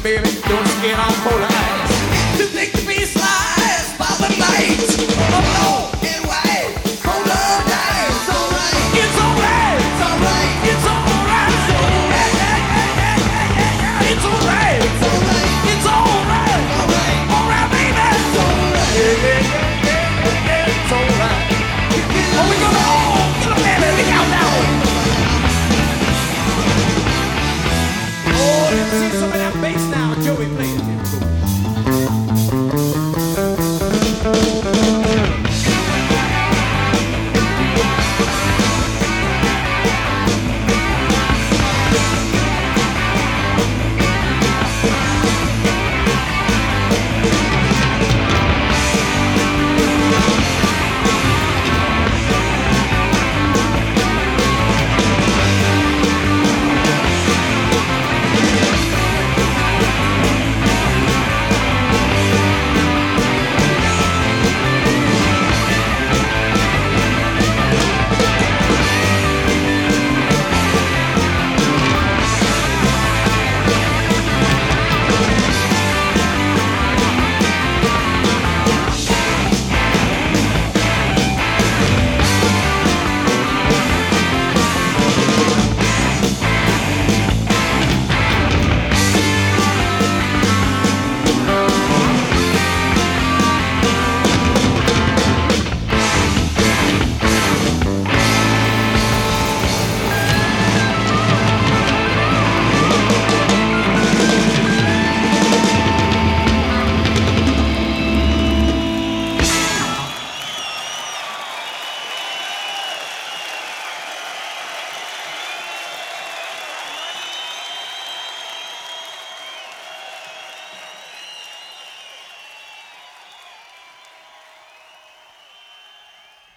baby, don't skin on cold ice. To make the beat slides by the light. Oh, and white, hold on tight. It's alright. It's alright. It's alright. It's alright. It's alright. It's alright. It's alright. Alright. Alright, baby. It's alright. Yeah, it's alright. Oh, we gonna all get a baby. Look out now. Oh, let me see some of that bass now. Joey, play it.